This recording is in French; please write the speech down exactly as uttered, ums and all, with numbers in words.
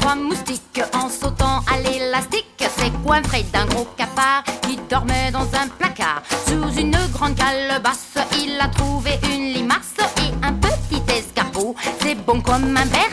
trois moustiques en sautant à l'élastique s'est coiffé d'un gros cafard qui dormait dans un placard. Sous une grande calebasse, il a trouvé une limace et un petit escargot. C'est bon comme un verre